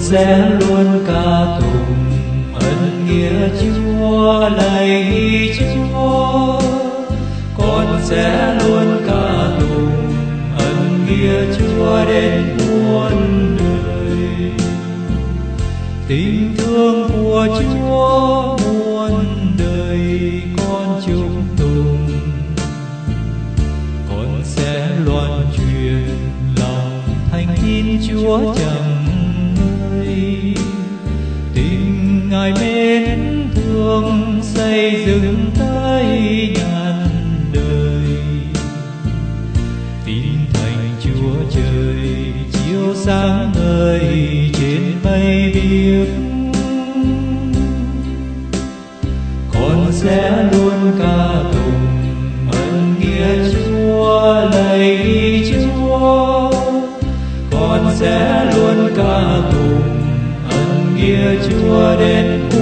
sẽ luôn ca tụng ân nghĩa Chúa, lạy Chúa. Con sẽ luôn ca tụng ân nghĩa Chúa đến muôn đời. Tình thương của Chúa muôn đời con chúc tụng. Con sẽ loan truyền lòng thánh tin Chúa chẳng ngơi. Tình Ngài mến thương xây dựng tới ngàn đời. Tin thành Chúa trời chiếu sáng ngời trên mây biếc. Con sẽ luôn ca tụng ân nghĩa Chúa, lạy Chúa. Con sẽ luôn ca tụng ân nghĩa Chúa đến